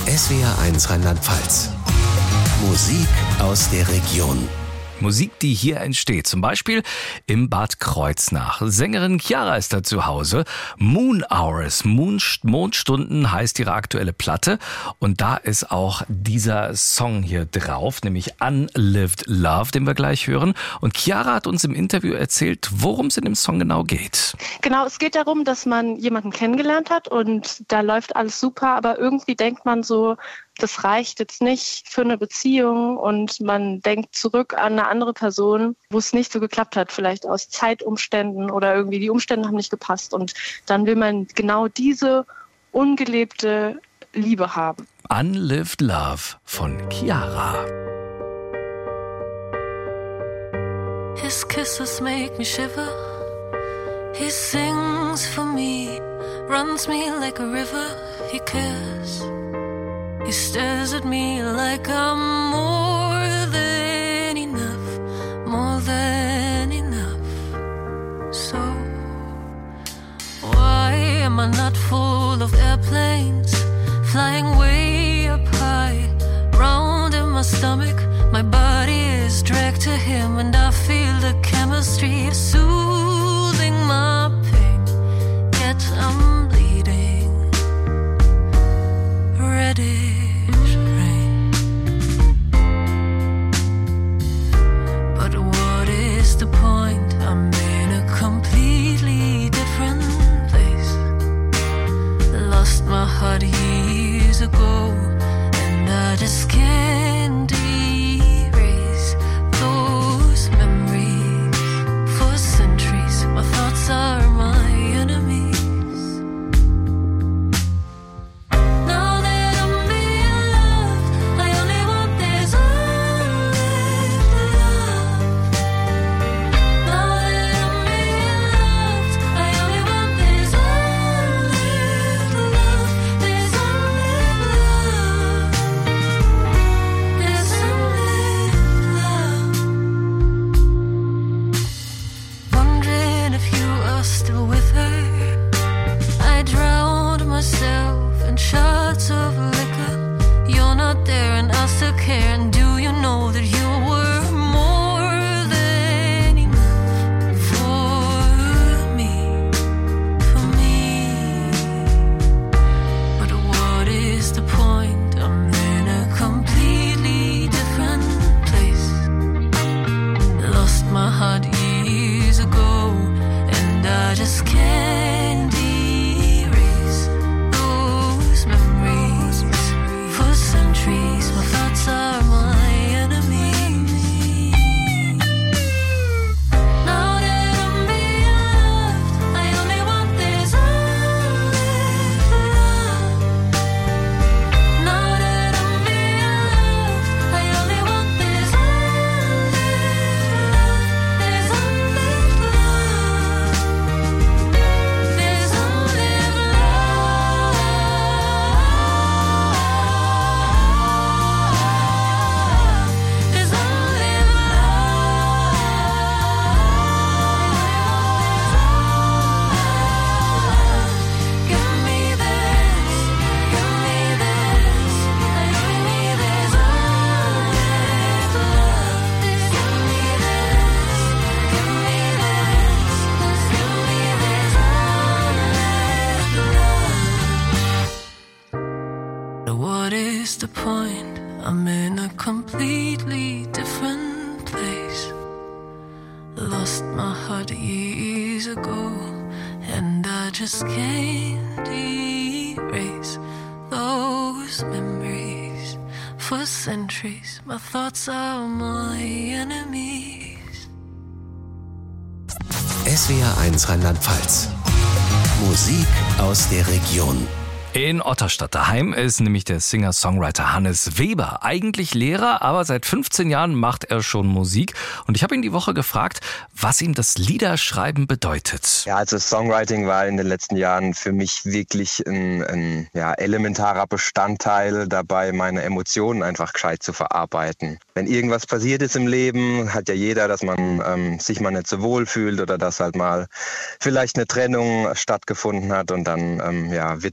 SWR1 Rheinland-Pfalz. Musik aus der Region. Musik, die hier entsteht, zum Beispiel im Bad Kreuznach. Sängerin Chiara ist da zu Hause. Moon Hours, Mondstunden heißt ihre aktuelle Platte. Und da ist auch dieser Song hier drauf, nämlich Unlived Love, den wir gleich hören. Und Chiara hat uns im Interview erzählt, worum es in dem Song genau geht. Genau, es geht darum, dass man jemanden kennengelernt hat und da läuft alles super, aber irgendwie denkt man so, das reicht jetzt nicht für eine Beziehung und man denkt zurück an eine andere Person, wo es nicht so geklappt hat, vielleicht aus Zeitumständen oder irgendwie die Umstände haben nicht gepasst und dann will man genau diese ungelebte Liebe haben. Unlived Love von Chiara. His kisses make me shiver. He sings for me, runs me like a river. He cares. He stares at me like I'm more than enough, more than enough. So, why am I not full of airplanes, flying way up high, round in my stomach? My body is dragged to him and I feel the chemistry soothing my pain, yet I'm bleeding, ready. Years ago, and I just can't erase those memories. For centuries, my thoughts are my enemies. Now that I'm being loved, I only want this unlived love. Now that I'm being loved, I only want this unlived love. This unlived love. This unlived love. Wondering if you are still with her. I drowned myself in shots of liquor. You're not there and I still care. And do you know that you were more than enough for me, for me? But what is the point? I'm in a completely different place. Lost my heart years ago, and I just can't erase those memories. For centuries, my thoughts are my enemies. Now that I'm being loved, I only want this unlived love. Now that I'm being loved, I only want this unlived love. This unlived love. This unlived love. This unlived love. Give me this, give me this, give me this unlived love. Give me this, give me this, give me this unlived love. What is the point? I'm in a completely different place. Lost my heart years ago, and I just can't erase those memories. For centuries, my thoughts are my enemies. SWR1 Rheinland-Pfalz. Musik aus der Region. In Otterstadt daheim ist nämlich der Singer-Songwriter Hannes Weber. Eigentlich Lehrer, aber seit 15 Jahren macht er schon Musik. Und ich habe ihn die Woche gefragt, was ihm das Liederschreiben bedeutet. Ja, also Songwriting war in den letzten Jahren für mich wirklich ein elementarer Bestandteil dabei, meine Emotionen einfach gescheit zu verarbeiten. Wenn irgendwas passiert ist im Leben, hat ja jeder, dass man sich mal nicht so wohl fühlt oder dass halt mal vielleicht eine Trennung stattgefunden hat. Und dann wird es bei mir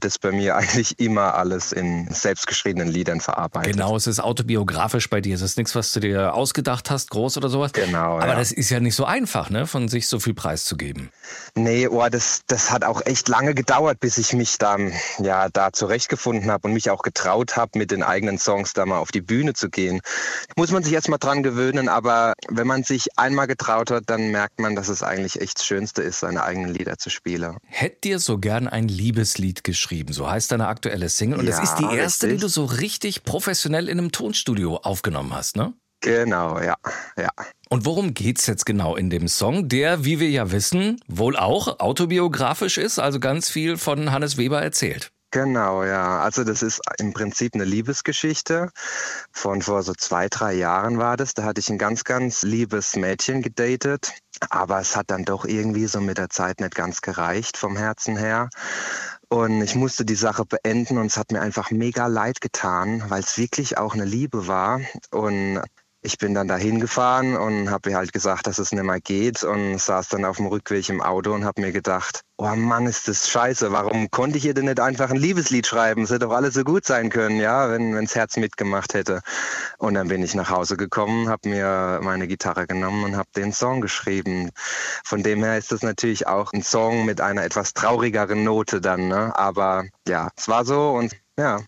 mir eigentlich immer alles in selbstgeschriebenen Liedern verarbeitet. Genau, es ist autobiografisch bei dir. Es ist nichts, was du dir ausgedacht hast, groß oder sowas. Genau, aber das ist ja nicht so einfach, ne, von sich so viel preiszugeben. Nee, das hat auch echt lange gedauert, bis ich mich da zurechtgefunden habe und mich auch getraut habe, mit den eigenen Songs da mal auf die Bühne zu gehen. Muss man sich erst mal dran gewöhnen, aber wenn man sich einmal getraut hat, dann merkt man, dass es eigentlich echt das Schönste ist, seine eigenen Lieder zu spielen. Hätt dir so gern ein Liebeslied geschrieben, so heißt deine aktuelle Single. Und das ist die erste, richtig, die du so richtig professionell in einem Tonstudio aufgenommen hast, ne? Genau, ja. Und worum geht's jetzt genau in dem Song, der, wie wir ja wissen, wohl auch autobiografisch ist, also ganz viel von Hannes Weber erzählt? Genau, ja. Also das ist im Prinzip eine Liebesgeschichte. Von vor so 2-3 Jahren war das. Da hatte ich ein ganz, ganz liebes Mädchen gedatet. Aber es hat dann doch irgendwie so mit der Zeit nicht ganz gereicht vom Herzen her. Und ich musste die Sache beenden und es hat mir einfach mega leid getan, weil es wirklich auch eine Liebe war. Und ich bin dann dahin gefahren und habe ihr halt gesagt, dass es nicht mehr geht und saß dann auf dem Rückweg im Auto und habe mir gedacht, oh Mann, ist das scheiße, warum konnte ich ihr denn nicht einfach ein Liebeslied schreiben? Es hätte doch alles so gut sein können, ja, wenn's Herz mitgemacht hätte. Und dann bin ich nach Hause gekommen, habe mir meine Gitarre genommen und habe den Song geschrieben. Von dem her ist das natürlich auch ein Song mit einer etwas traurigeren Note dann, ne? Aber ja, es war so und ja.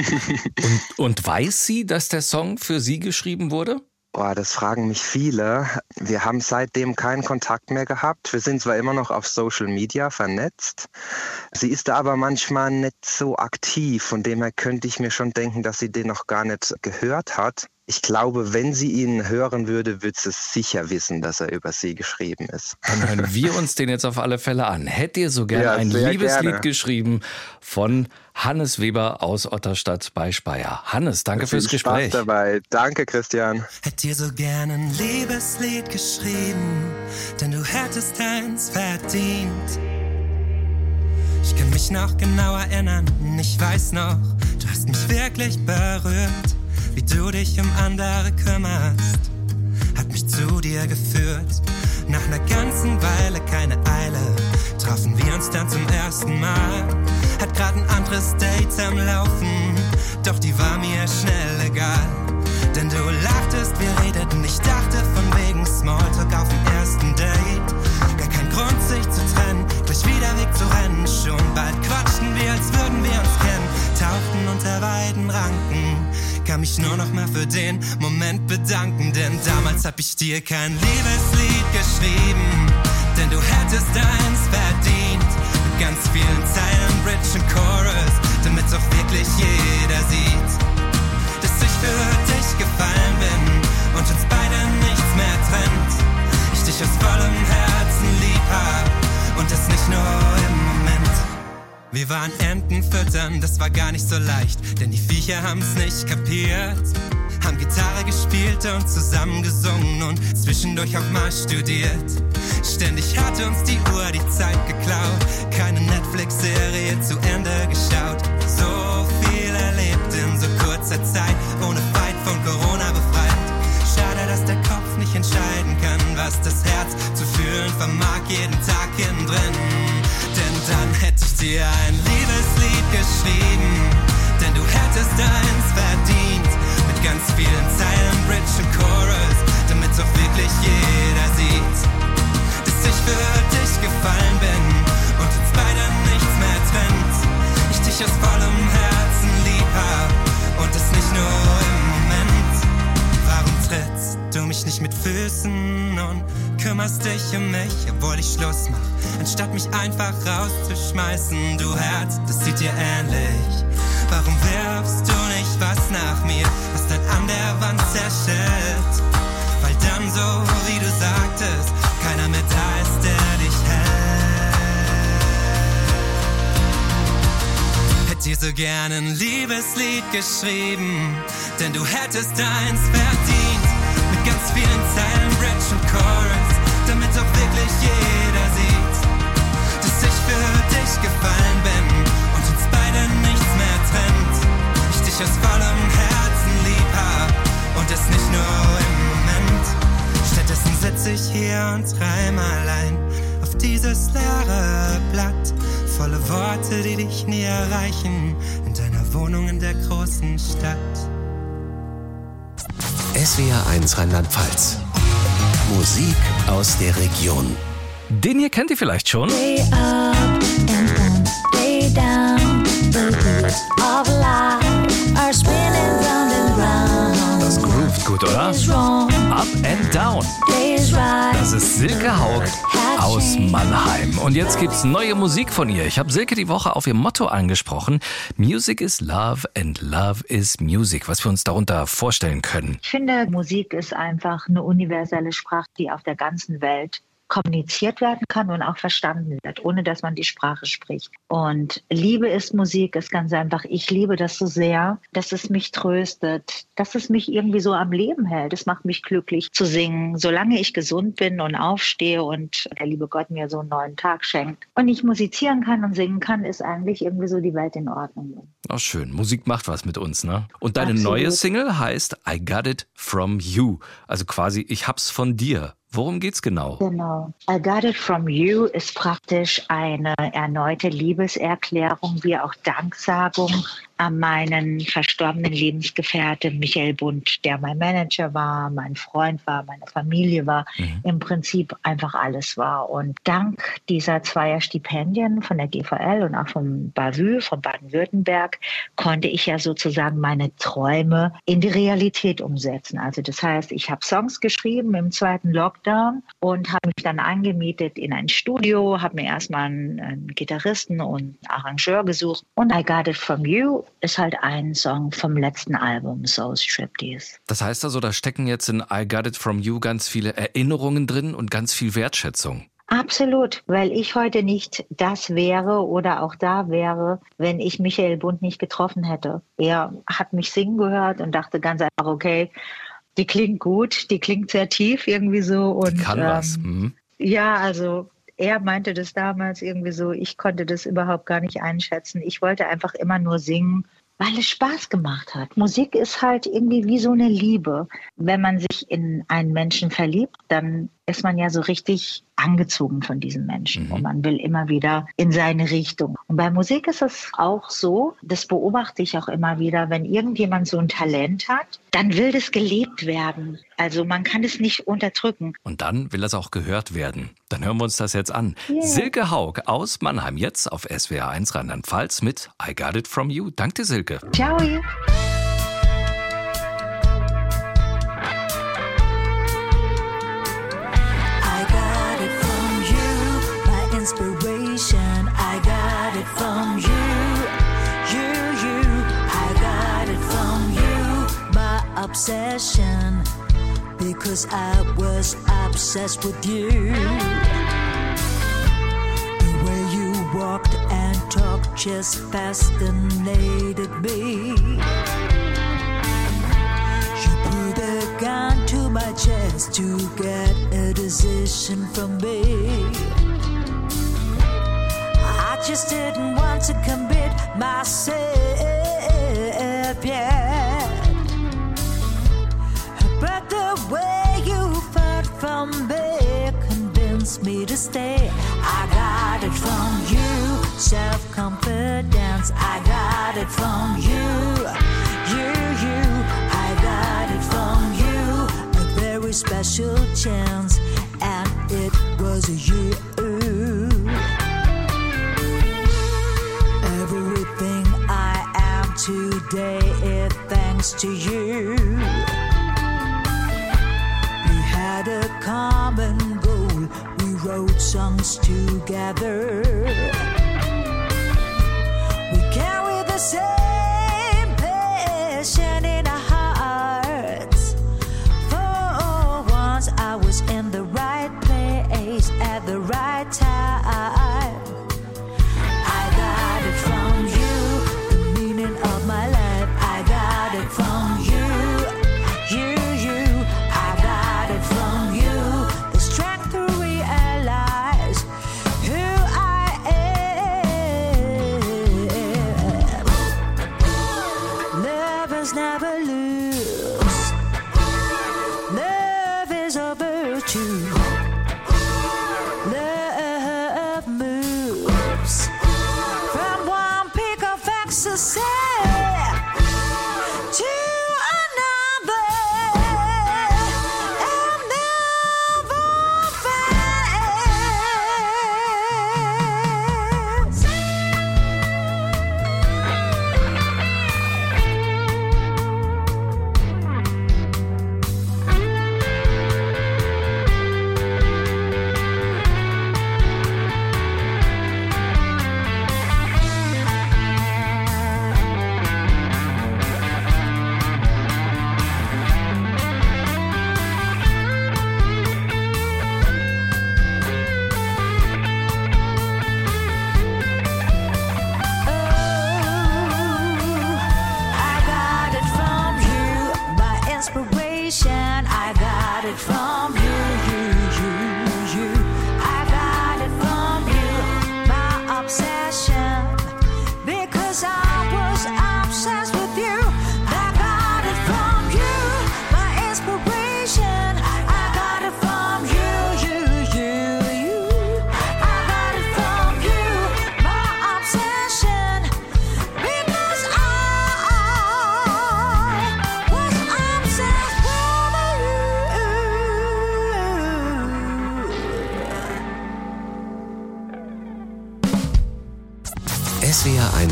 Und weiß sie, dass der Song für sie geschrieben wurde? Boah, das fragen mich viele. Wir haben seitdem keinen Kontakt mehr gehabt. Wir sind zwar immer noch auf Social Media vernetzt. Sie ist da aber manchmal nicht so aktiv. Von dem her könnte ich mir schon denken, dass sie den noch gar nicht gehört hat. Ich glaube, wenn sie ihn hören würde, würde sie sicher wissen, dass er über sie geschrieben ist. Dann hören wir uns den jetzt auf alle Fälle an. Hätt ihr so gerne ein Liebeslied geschrieben von Hannes Weber aus Otterstadt bei Speyer. Hannes, danke fürs Gespräch. Spaß dabei. Danke, Christian. Hätt dir so gerne ein Liebeslied geschrieben, denn du hättest eins verdient. Ich kann mich noch genau erinnern, ich weiß noch, du hast mich wirklich berührt. Wie du dich um andere kümmerst, hat mich zu dir geführt. Nach einer ganzen Weile, keine Eile, trafen wir uns dann zum ersten Mal. Hat grad ein anderes Date am Laufen, doch die war mir schnell egal. Denn du lachtest, wir redeten, ich dachte von wegen Smalltalk auf dem ersten Date. Gar kein Grund, sich zu trennen, gleich wieder Weg zu rennen. Schon bald quatschten wir, als würden wir uns kennen. Tauchten unter beiden Ranken, kann mich nur noch mal für den Moment bedanken. Denn damals hab ich dir kein Liebeslied geschrieben, denn du hättest eins verdient. Mit ganz vielen Zeilen, Bridge und Chorus, damit's auch wirklich jeder sieht, dass ich für dich gefallen bin und uns beide nichts mehr trennt. Ich dich aus vollem Herzen lieb hab und das nicht nur im Moment. Wir waren Enten füttern, das war gar nicht so leicht, denn die Viecher haben's nicht kapiert. Haben Gitarre gespielt und zusammen gesungen und zwischendurch auch mal studiert. Ständig hatte uns die Uhr die Zeit geklaut, keine Netflix-Serie zu Ende geschaut. So viel erlebt in so kurzer Zeit, ohne Fight von Corona befreit. Schade, dass der Kopf nicht entscheiden kann, was das Herz zu fühlen vermag, jeden Tag innen drin. Denn dann hätte ich dir ein Liebeslied geschrieben, denn du hättest eins verdient. Mit ganz vielen Zeilen, Bridge und Chorus, damit's auch wirklich jeder sieht, dass ich für dich gefallen bin und uns beide nichts mehr trennt. Ich dich aus vollem Herzen lieb hab und das nicht nur im Moment. Warum trittst du mich nicht mit Füßen und kümmerst dich um mich, obwohl ich Schluss mach, anstatt mich einfach rauszuschmeißen? Du Herz, das sieht dir ähnlich. Warum wirfst du nicht was nach mir, was dann an der Wand zerschellt? Weil dann so, wie du sagtest, keiner mehr da ist, der dich hält. Hätt dir so gerne ein Liebeslied geschrieben, denn du hättest eins verdient. Mit ganz vielen Zeilen, Bridge und Chorus, damit auch wirklich jeder sieht, dass ich für dich gefallen bin und uns beide nichts mehr trennt. Ich dich aus vollem Herzen lieb hab und das nicht nur im Moment. Stattdessen sitz ich hier und reim allein auf dieses leere Blatt. Volle Worte, die dich nie erreichen, in deiner Wohnung in der großen Stadt. SWR 1 Rheinland-Pfalz. Musik aus der Region. Den hier kennt ihr vielleicht schon. Way up and down, way down. The wheels of life are spinning round and round. Das groovt gut, oder? Is wrong, Up and Down. is right. Das ist Silke Haug aus Mannheim. Und jetzt gibt's neue Musik von ihr. Ich habe Silke die Woche auf ihr Motto angesprochen. Music is love and love is music. Was wir uns darunter vorstellen können. Ich finde, Musik ist einfach eine universelle Sprache, die auf der ganzen Welt kommuniziert werden kann und auch verstanden wird, ohne dass man die Sprache spricht. Und Liebe ist Musik, ist ganz einfach. Ich liebe das so sehr, dass es mich tröstet, dass es mich irgendwie so am Leben hält. Es macht mich glücklich zu singen, solange ich gesund bin und aufstehe und der liebe Gott mir so einen neuen Tag schenkt. Und ich musizieren kann und singen kann, ist eigentlich irgendwie so die Welt in Ordnung. Auch schön. Musik macht was mit uns, ne? Und deine Absolut. neue Single heißt I Got It From You. Also quasi, ich hab's von dir. Worum geht's genau? Genau. I Got It From You ist praktisch eine erneute Liebeserklärung wie auch Danksagung an meinen verstorbenen Lebensgefährten Michael Bund, der mein Manager war, mein Freund war, meine Familie war, im Prinzip einfach alles war. Und dank dieser 2 Stipendien von der GVL und auch vom BAVÜ, von Baden-Württemberg, konnte ich ja sozusagen meine Träume in die Realität umsetzen. Also das heißt, ich habe Songs geschrieben im 2. Lockdown und habe mich dann angemietet in ein Studio, habe mir erstmal einen Gitarristen und einen Arrangeur gesucht. Und I Got It From You ist halt ein Song vom letzten Album, Soul Striptease. Das heißt also, da stecken jetzt in I Got It From You ganz viele Erinnerungen drin und ganz viel Wertschätzung. Absolut, weil ich heute nicht das wäre oder auch da wäre, wenn ich Michael Bund nicht getroffen hätte. Er hat mich singen gehört und dachte ganz einfach, okay, die klingt gut, die klingt sehr tief irgendwie so. Und Kann was. Ja, also er meinte das damals irgendwie so, ich konnte das überhaupt gar nicht einschätzen. Ich wollte einfach immer nur singen, weil es Spaß gemacht hat. Musik ist halt irgendwie wie so eine Liebe. Wenn man sich in einen Menschen verliebt, dann ist man ja so richtig angezogen von diesem Menschen und man will immer wieder in seine Richtung. Und bei Musik ist es auch so, das beobachte ich auch immer wieder, wenn irgendjemand so ein Talent hat, dann will das gelebt werden. Also man kann es nicht unterdrücken. Und dann will das auch gehört werden. Dann hören wir uns das jetzt an. Yeah. Silke Haug aus Mannheim, jetzt auf SWR 1 Rheinland-Pfalz mit I Got It From You. Danke dir, Silke. Ciao. Inspiration, I got it from you. I got it from you. My obsession, because I was obsessed with you. The way you walked and talked just fascinated me. You put a gun to my chest to get a decision from me. I just didn't want to commit myself yet. But the way you fought from me convinced me to stay. I got it from you, self-confidence. I got it from you. I got it from you. A very special chance, and it was you. Everything I am today is thanks to you. We had a common goal, we wrote songs together. We carry the same passion in our hearts. For once I was in the right place at the right time. Never lose. Love is a virtue. Love moves.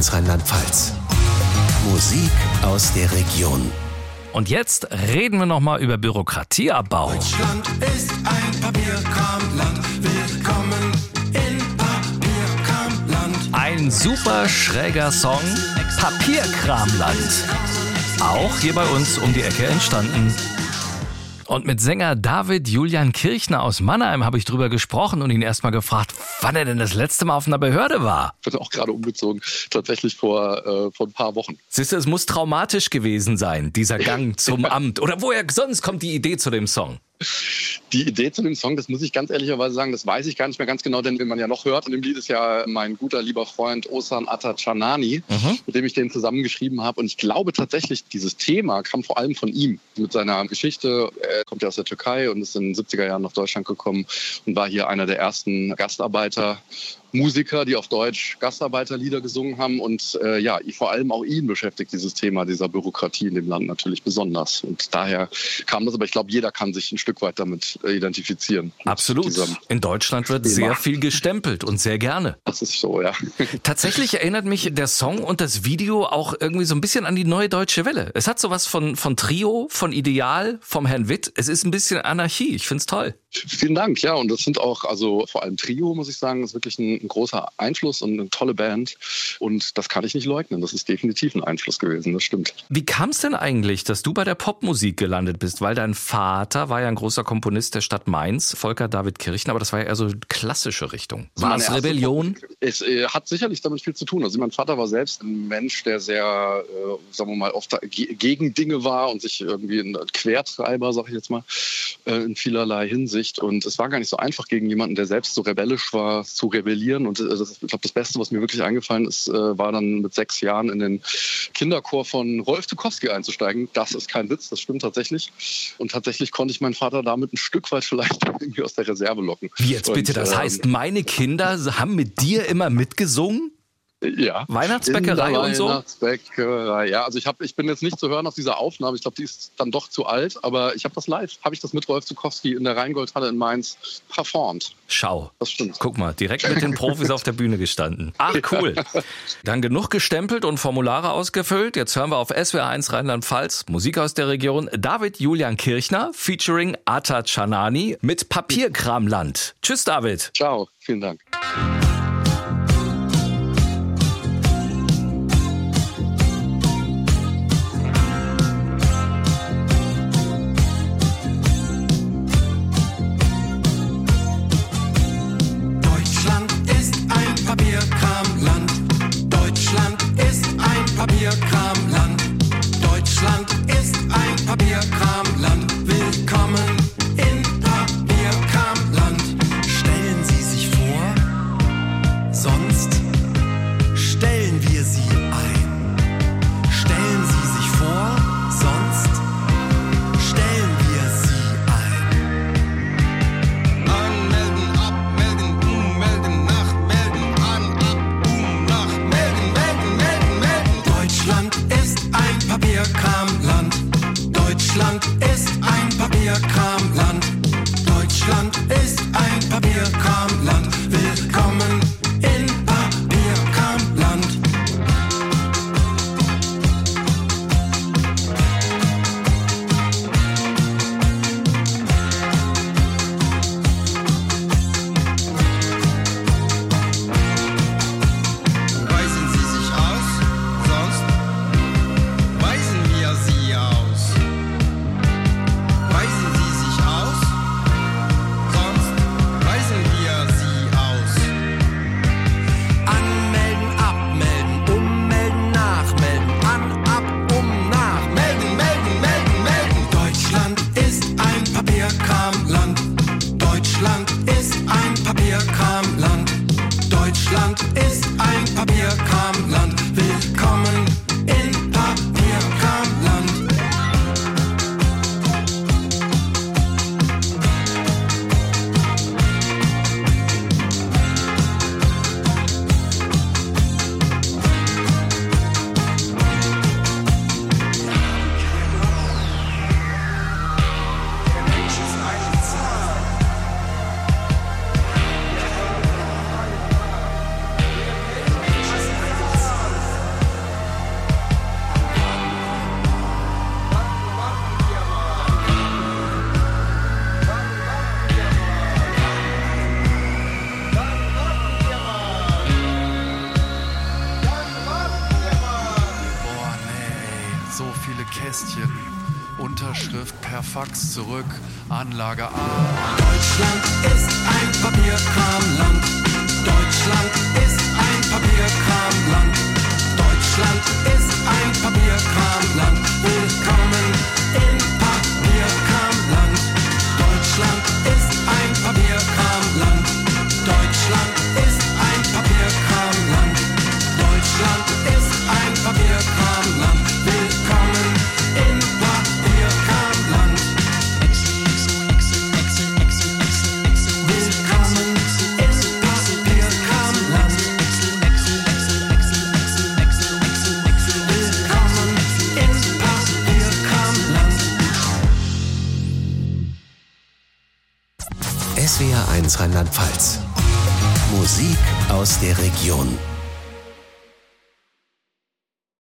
SWR1 Rheinland-Pfalz. Musik aus der Region. Und jetzt reden wir nochmal über Bürokratieabbau. Deutschland ist ein Papierkramland. Willkommen in Papierkramland. Ein super schräger Song, Papierkramland. Auch hier bei uns um die Ecke entstanden. Und mit Sänger David Julian Kirchner aus Mannheim habe ich drüber gesprochen und ihn erstmal gefragt, wann er denn das letzte Mal auf einer Behörde war. Ich bin auch gerade umgezogen, tatsächlich vor ein paar Wochen. Siehst du, es muss traumatisch gewesen sein, dieser Gang zum Amt. Oder woher sonst kommt die Idee zu dem Song? Die Idee zu dem Song, das muss ich ganz ehrlicherweise sagen, das weiß ich gar nicht mehr ganz genau, denn wenn man ja noch hört, in dem Lied ist ja mein guter, lieber Freund Ozan Atacanani, mit dem ich den zusammengeschrieben habe. Und ich glaube tatsächlich, dieses Thema kam vor allem von ihm mit seiner Geschichte. Er kommt ja aus der Türkei und ist in den 70er Jahren nach Deutschland gekommen und war hier einer der ersten Musiker, die auf Deutsch Gastarbeiterlieder gesungen haben. Und vor allem auch ihn beschäftigt dieses Thema dieser Bürokratie in dem Land natürlich besonders. Und daher kam das, aber ich glaube, jeder kann sich ein Stück weit damit identifizieren. Absolut. In Deutschland wird sehr viel gestempelt und sehr gerne. Das ist so, ja. Tatsächlich erinnert mich der Song und das Video auch irgendwie so ein bisschen an die Neue Deutsche Welle. Es hat sowas von Trio, von Ideal, vom Herrn Witt. Es ist ein bisschen Anarchie. Ich finde es toll. Vielen Dank, ja. Und das sind auch, also vor allem Trio, muss ich sagen, ist wirklich ein großer Einfluss und eine tolle Band. Und das kann ich nicht leugnen. Das ist definitiv ein Einfluss gewesen, das stimmt. Wie kam es denn eigentlich, dass du bei der Popmusik gelandet bist? Weil dein Vater war ja ein großer Komponist der Stadt Mainz, Volker David Kirchner, aber das war ja eher so klassische Richtung. War es Rebellion? Es hat sicherlich damit viel zu tun. Also mein Vater war selbst ein Mensch, der sehr, sagen wir mal, oft gegen Dinge war und sich irgendwie ein Quertreiber, sag ich jetzt mal, in vielerlei Hinsicht. Und es war gar nicht so einfach, gegen jemanden, der selbst so rebellisch war, zu rebellieren. Und ich glaube, das Beste, was mir wirklich eingefallen ist, war dann mit 6 Jahren in den Kinderchor von Rolf Zukowski einzusteigen. Das ist kein Witz, das stimmt tatsächlich. Und tatsächlich konnte ich meinen Vater damit ein Stück weit vielleicht irgendwie aus der Reserve locken. Wie jetzt bitte? Das heißt, meine Kinder haben mit dir immer mitgesungen? Ja. Weihnachtsbäckerei und so? Weihnachtsbäckerei, ja. Also ich bin jetzt nicht zu hören auf dieser Aufnahme. Ich glaube, die ist dann doch zu alt. Aber ich habe das live. Habe ich das mit Rolf Zukowski in der Rheingoldhalle in Mainz performt. Schau. Das stimmt. Guck mal, direkt mit den Profis auf der Bühne gestanden. Ach, cool. Dann genug gestempelt und Formulare ausgefüllt. Jetzt hören wir auf SWR1 Rheinland-Pfalz Musik aus der Region. David Julian Kirchner featuring Atacanani mit Papierkramland. Tschüss, David. Ciao. Vielen Dank. Papierkramland. Deutschland ist ein Papierkramland. Deutschland ist ein Papierkramland. Willkommen in Papierkramland. Stellen Sie sich vor, sonst stellen wir Sie ein. Stellen Sie sich vor, sonst stellen wir Sie ein. Anmelden, abmelden, ummelden, nachmelden, an, ab, nach, melden. Deutschland ist ein Papierkramland. Deutschland ist ein Papierkramland. Deutschland ist ein Papierkramland. Willkommen in Papierkramland. Weisen Sie sich aus, sonst weisen wir Sie aus. Weisen Sie sich aus, sonst weisen wir Sie aus. viele Kästchen. Unterschrift per Fax zurück, Anlage A. Deutschland ist ein Papierkramland. Deutschland ist ein Papierkramland. Deutschland ist ein Papierkramland. Willkommen in Papierkramland. Deutschland ist ein Papierkramland. Deutschland ist ein Papierkramland. Deutschland ist ein Papierkramland. Willkommen in Papierkramland. Willkommen in Papierkramland. Willkommen in Papierkramland. SWR 1 Rheinland-Pfalz. Musik aus der Region.